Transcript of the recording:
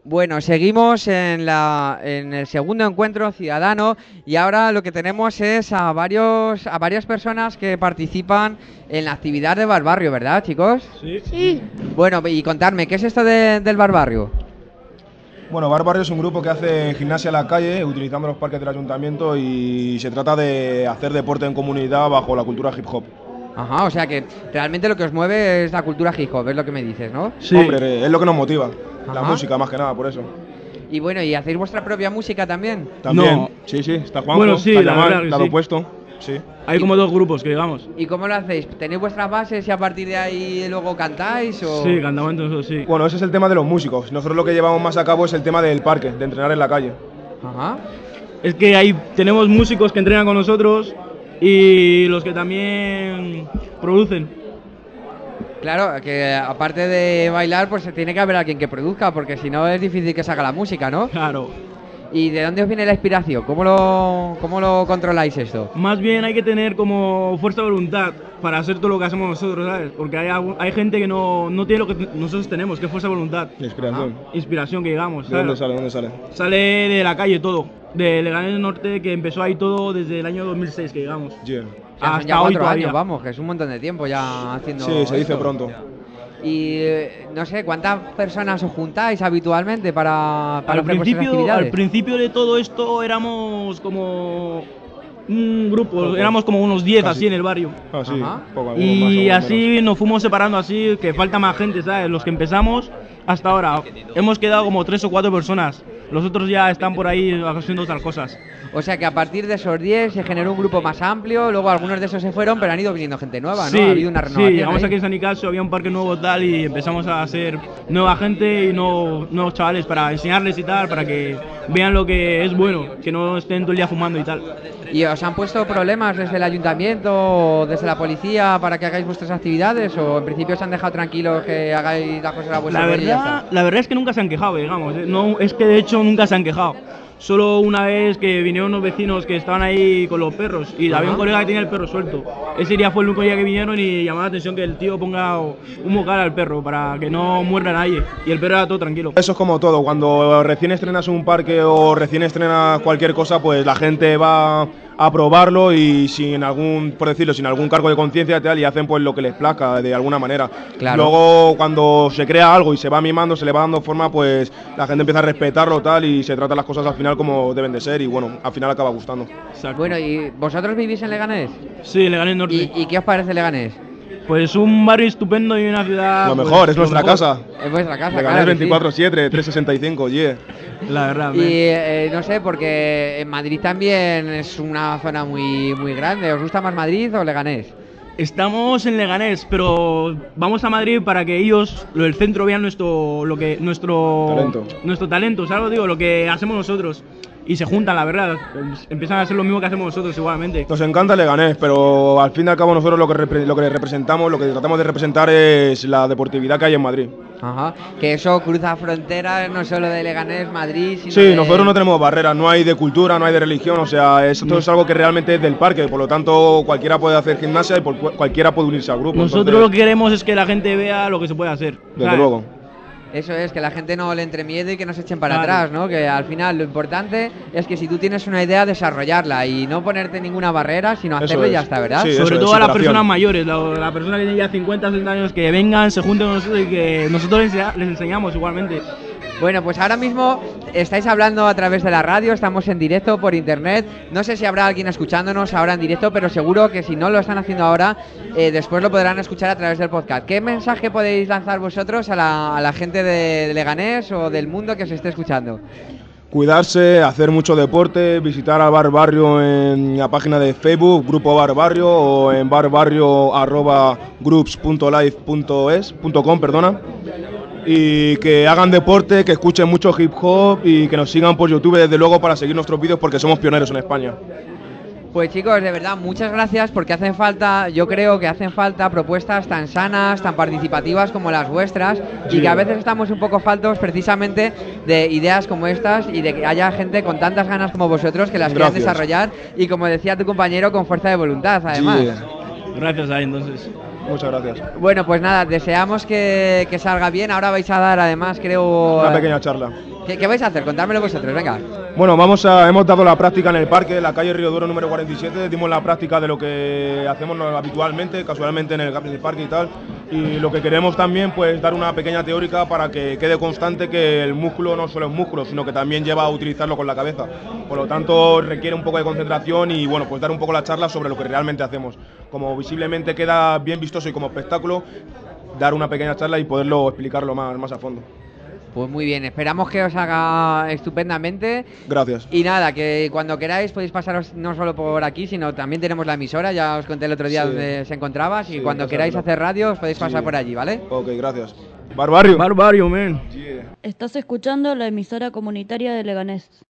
Bueno, seguimos en el segundo encuentro ciudadano y ahora lo que tenemos es a varias personas que participan en la actividad de Bar Barrio, ¿verdad, chicos? Sí. Sí. Bueno, y contarme, ¿qué es esto del Bar Barrio? Bueno, Bar Barrio es un grupo que hace gimnasia en la calle utilizando los parques del ayuntamiento y se trata de hacer deporte en comunidad bajo la cultura hip hop. Ajá, o sea que realmente lo que os mueve es la cultura hip hop, es lo que me dices, ¿no? Sí. Hombre, es lo que nos motiva, la Ajá. música más que nada, por eso. Y bueno, ¿y hacéis vuestra propia música también? También, No. sí, está Juanjo, Bueno, sí, está la Yamal, verdad que está lo sí. puesto, sí. Hay como dos grupos que digamos. ¿Y cómo lo hacéis? ¿Tenéis vuestras bases y a partir de ahí luego cantáis o...? Sí, cantamos entre nosotros, sí. Bueno, ese es el tema de los músicos. Nosotros lo que llevamos más a cabo es el tema del parque, de entrenar en la calle. Ajá. Es que ahí tenemos músicos que entrenan con nosotros y los que también producen. Claro, que aparte de bailar, pues tiene que haber alguien que produzca, porque si no es difícil que salga la música, ¿no? Claro. ¿Y de dónde os viene la inspiración? ¿Cómo lo controláis esto? Más bien hay que tener como fuerza de voluntad para hacer todo lo que hacemos nosotros, ¿sabes? Porque hay gente que no tiene lo que nosotros tenemos, que es fuerza de voluntad. Inspiración. Inspiración que digamos, ¿De dónde ¿sabes? sale? ¿Dónde sale? Sale de la calle todo. De Leganés Norte, que empezó ahí todo desde el año 2006, que digamos. Yeah. O sea, son Hasta ya hoy 4 todavía. años, vamos, que es un montón de tiempo ya haciendo. Sí, se dice esto. pronto. Y no sé, ¿cuántas personas os juntáis habitualmente para hacer vuestras Al actividades? principio de todo esto éramos como un grupo, éramos como unos 10 Casi. así en el barrio. Ah, sí, Ajá. poco, algunos más, Y algunos así menos. nos fuimos separando así, que falta más gente, ¿sabes? Los que empezamos hasta ahora. Hemos quedado como 3 o 4 personas. Los otros ya están por ahí haciendo otras cosas. O sea que a partir de esos 10 se generó un grupo más amplio, luego algunos de esos se fueron, pero han ido viniendo gente nueva, ¿no? Ha habido una renovación. sí, llegamos ahí. aquí en San Nicasio, había un parque nuevo tal y empezamos a hacer nueva gente y nuevos chavales para enseñarles y tal, para que vean lo que es bueno, que no estén todo el día fumando y tal. ¿Y os han puesto problemas desde el ayuntamiento o desde la policía para que hagáis vuestras actividades o en principio os han dejado tranquilos que hagáis las cosas a vuestra La rollo y ya está? verdad es que nunca se han quejado, digamos. No, es que de hecho nunca se han quejado. Solo una vez que vinieron unos vecinos que estaban ahí con los perros y había un colega que tenía el perro suelto. Ese día fue el único día que vinieron y llamó la atención que el tío ponga un bocal al perro para que no muerda a nadie. Y el perro era todo tranquilo. Eso es como todo, cuando recién estrenas un parque o recién estrenas cualquier cosa, pues la gente va a probarlo y sin algún, por decirlo, sin algún cargo de conciencia y tal, y hacen pues lo que les plazca de alguna manera. Claro. Luego cuando se crea algo y se va mimando, se le va dando forma, pues la gente empieza a respetarlo tal y se tratan las cosas al final como deben de ser y bueno, al final acaba gustando. Exacto. Bueno, ¿y vosotros vivís en Leganés? Sí, Leganés Norte. ¿Y qué os parece Leganés? Pues un barrio estupendo y una ciudad. Lo pues, mejor, es lo nuestra mejor. casa. Es vuestra casa, Leganés claro que sí. 24/7, 365, yeah. La verdad. Y no sé, porque en Madrid también es una zona muy grande. ¿Os gusta más Madrid o Leganés? Estamos en Leganés, pero vamos a Madrid para que ellos, lo del centro, vean nuestro talento, ¿sabes? Digo, lo que hacemos nosotros. Y se juntan, la verdad. Empiezan a hacer lo mismo que hacemos nosotros igualmente. Nos encanta Leganés, pero al fin y al cabo nosotros lo que representamos, lo que tratamos de representar es la deportividad que hay en Madrid. Ajá. Que eso cruza fronteras no solo de Leganés, Madrid, sino Sí, de... nosotros no tenemos barreras, no hay de cultura, no hay de religión, o sea, esto es algo que realmente es del parque, por lo tanto cualquiera puede hacer gimnasia y cualquiera puede unirse al grupo. Nosotros entonces, lo que queremos es que la gente vea lo que se puede hacer. desde ¿sabes? luego. Eso es, que la gente no le entre miedo y que no se echen para Claro. atrás, ¿no? Que al final lo importante es que si tú tienes una idea, desarrollarla y no ponerte ninguna barrera, sino Eso hacerlo y ya es. está, ¿verdad? Sí, Sobre eso es, todo a las superación. personas mayores, la persona que tiene ya 50, 60 años, que vengan, se junten con nosotros y que nosotros les enseñamos igualmente. Bueno, pues ahora mismo estáis hablando a través de la radio, estamos en directo por internet. No sé si habrá alguien escuchándonos ahora en directo, pero seguro que si no lo están haciendo ahora, después lo podrán escuchar a través del podcast. ¿Qué mensaje podéis lanzar vosotros a la gente de Leganés o del mundo que os esté escuchando? Cuidarse, hacer mucho deporte, visitar al Bar Barrio en la página de Facebook, Grupo Bar Barrio, o en barbarrio@groups.live.com, perdona. Y que hagan deporte, que escuchen mucho hip hop y que nos sigan por YouTube desde luego para seguir nuestros vídeos porque somos pioneros en España. Pues chicos, de verdad, muchas gracias porque hacen falta, yo creo que hacen falta propuestas tan sanas, tan participativas como las vuestras y que a veces estamos un poco faltos precisamente de ideas como estas y de que haya gente con tantas ganas como vosotros que las quieran Gracias. desarrollar y como decía tu compañero, con fuerza de voluntad además. Yeah. Gracias a entonces. Muchas gracias. Bueno, pues nada, deseamos que salga bien. Ahora vais a dar además, creo... Una pequeña charla. ¿Qué vais a hacer? Contádmelo vosotros, venga. Bueno, hemos dado la práctica en el parque, en la calle Río Duro número 47, dimos la práctica de lo que hacemos habitualmente, casualmente en el parque y tal, y lo que queremos también pues dar una pequeña teórica para que quede constante que el músculo no solo es músculo, sino que también lleva a utilizarlo con la cabeza. Por lo tanto, requiere un poco de concentración y bueno, pues dar un poco la charla sobre lo que realmente hacemos. Como visiblemente queda bien vistoso y como espectáculo, dar una pequeña charla y poderlo explicarlo más a fondo. Pues muy bien, esperamos que os haga estupendamente. Gracias. Y nada, que cuando queráis podéis pasaros no solo por aquí, sino también tenemos la emisora, ya os conté el otro día Sí. dónde se encontrabas, y Sí, cuando ya queráis sabes. hacer radio os podéis pasar Sí. por allí, ¿vale? Ok, gracias. Barbario. Barbario, men. Yeah. Estás escuchando la emisora comunitaria de Leganés.